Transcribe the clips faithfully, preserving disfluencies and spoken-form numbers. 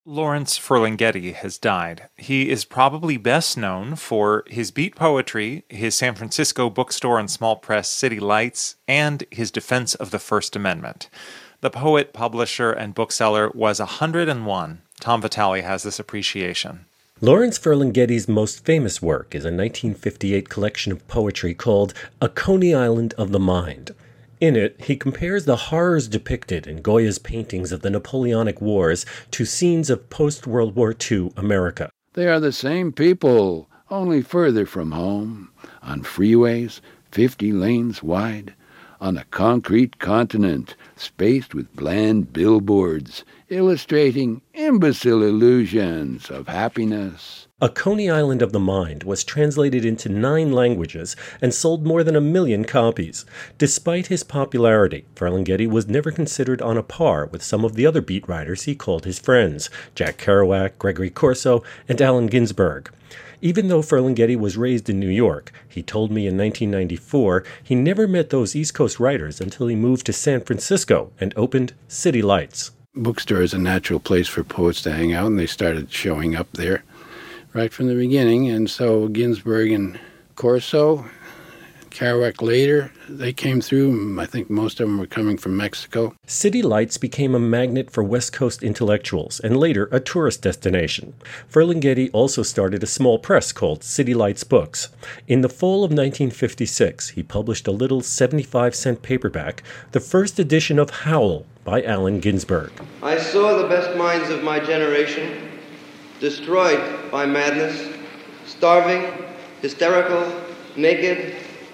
Lawrence Ferlinghetti has died. He is probably best known for his beat poetry, his San Francisco bookstore and small press City Lights, and his defense of the First Amendment. The poet, publisher, and bookseller was one hundred and one. Tom Vitale has this appreciation. Lawrence Ferlinghetti's most famous work is a nineteen fifty-eight collection of poetry called A Coney Island of the Mind. In it, he compares the horrors depicted in Goya's paintings of the Napoleonic Wars to scenes of post-World War Two America. They are the same people, only further from home, on freeways fifty lanes wide, on a concrete continent spaced with bland billboards, illustrating imbecile illusions of happiness. A Coney Island of the Mind was translated into nine languages and sold more than a million copies. Despite his popularity, Ferlinghetti was never considered on a par with some of the other beat writers he called his friends, Jack Kerouac, Gregory Corso, and Allen Ginsberg. Even though Ferlinghetti was raised in New York, he told me in nineteen ninety-four he never met those East Coast writers until he moved to San Francisco and opened City Lights. Bookstore is a natural place for poets to hang out, and they started showing up there right from the beginning. And so Ginsberg and Corso, Kerouac later, they came through. I think most of them were coming from Mexico. City Lights became a magnet for West Coast intellectuals and later a tourist destination. Ferlinghetti also started a small press called City Lights Books. In the fall of nineteen fifty-six, he published a little seventy-five cent paperback, the first edition of Howl by Allen Ginsberg. I saw the best minds of my generation destroyed by madness, starving, hysterical, naked,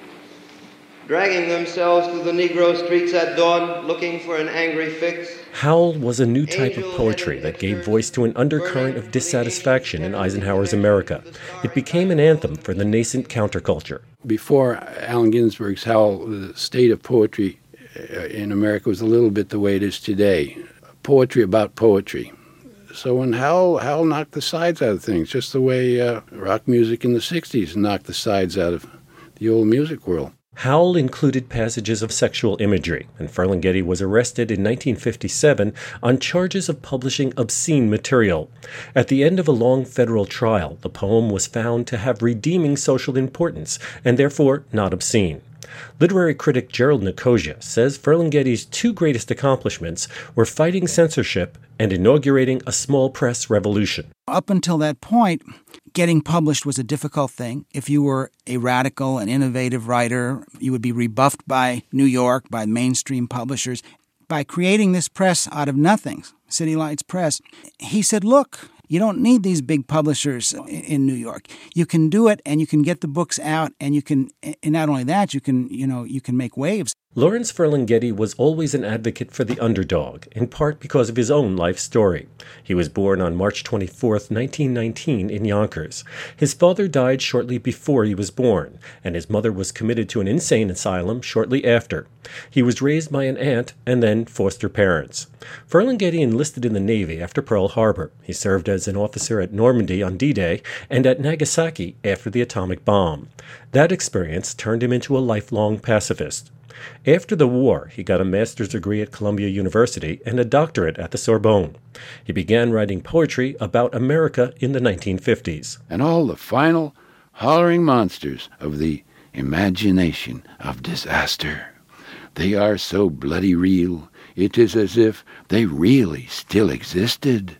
dragging themselves through the Negro streets at dawn, looking for an angry fix. Howl was a new type of poetry that gave voice to an undercurrent of dissatisfaction in Eisenhower's America. It became an anthem for the nascent counterculture. Before Allen Ginsberg's Howl, the state of poetry in America was a little bit the way it is today. Poetry about poetry. So when Howl, Howl knocked the sides out of things, just the way uh, rock music in the sixties knocked the sides out of the old music world. Howl included passages of sexual imagery, and Ferlinghetti was arrested in nineteen fifty-seven on charges of publishing obscene material. At the end of a long federal trial, the poem was found to have redeeming social importance, and therefore not obscene. Literary critic Gerald Nicosia says Ferlinghetti's two greatest accomplishments were fighting censorship and inaugurating a small press revolution. Up until that point, getting published was a difficult thing. If you were a radical and innovative writer, you would be rebuffed by New York, by mainstream publishers. By creating this press out of nothing, City Lights Press, he said, look, you don't need these big publishers in New York. You can do it, and you can get the books out, and you can, and not only that, you can, you know, you can make waves. Lawrence Ferlinghetti was always an advocate for the underdog, in part because of his own life story. He was born on March twenty-fourth, nineteen nineteen, in Yonkers. His father died shortly before he was born, and his mother was committed to an insane asylum shortly after. He was raised by an aunt and then foster parents. Ferlinghetti enlisted in the Navy after Pearl Harbor. He served as an officer at Normandy on D-Day and at Nagasaki after the atomic bomb. That experience turned him into a lifelong pacifist. After the war, he got a master's degree at Columbia University and a doctorate at the Sorbonne. He began writing poetry about America in the nineteen fifties. And all the final hollering monsters of the imagination of disaster. They are so bloody real, it is as if they really still existed.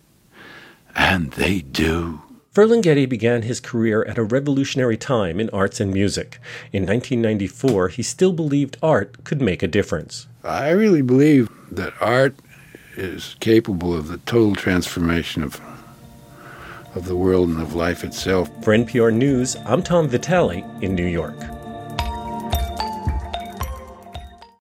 And they do. Ferlinghetti began his career at a revolutionary time in arts and music. In nineteen ninety-four, he still believed art could make a difference. I really believe that art is capable of the total transformation of, of the world and of life itself. For N P R News, I'm Tom Vitale in New York.